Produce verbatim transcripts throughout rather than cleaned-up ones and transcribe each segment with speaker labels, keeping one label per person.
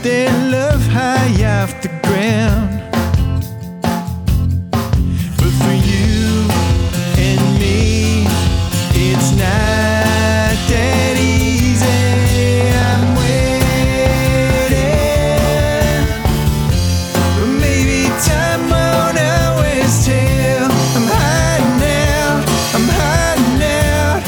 Speaker 1: their love high off the ground. But for you and me, it's not that easy. I'm waiting, but maybe time won't always tell. I'm hiding out, I'm hiding out,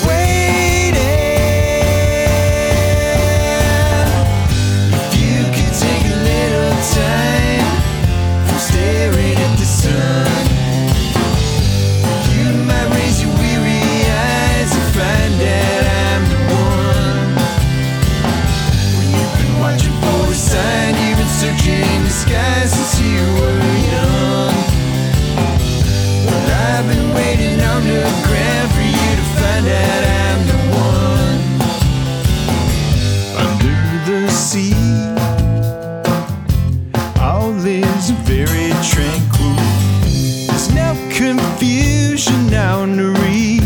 Speaker 1: waiting. If you could take a little time from staring at the sun, you might raise your weary eyes and find that I'm the one. When you've been watching for a sign, you've been searching the sky since you were young. Well, I've been waiting on the ground for you to find out I'm the one. Under the sea, all is very tranquil. There's no confusion on the reef.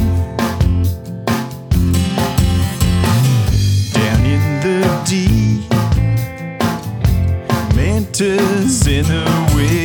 Speaker 1: Down in the deep, mantas in the wind.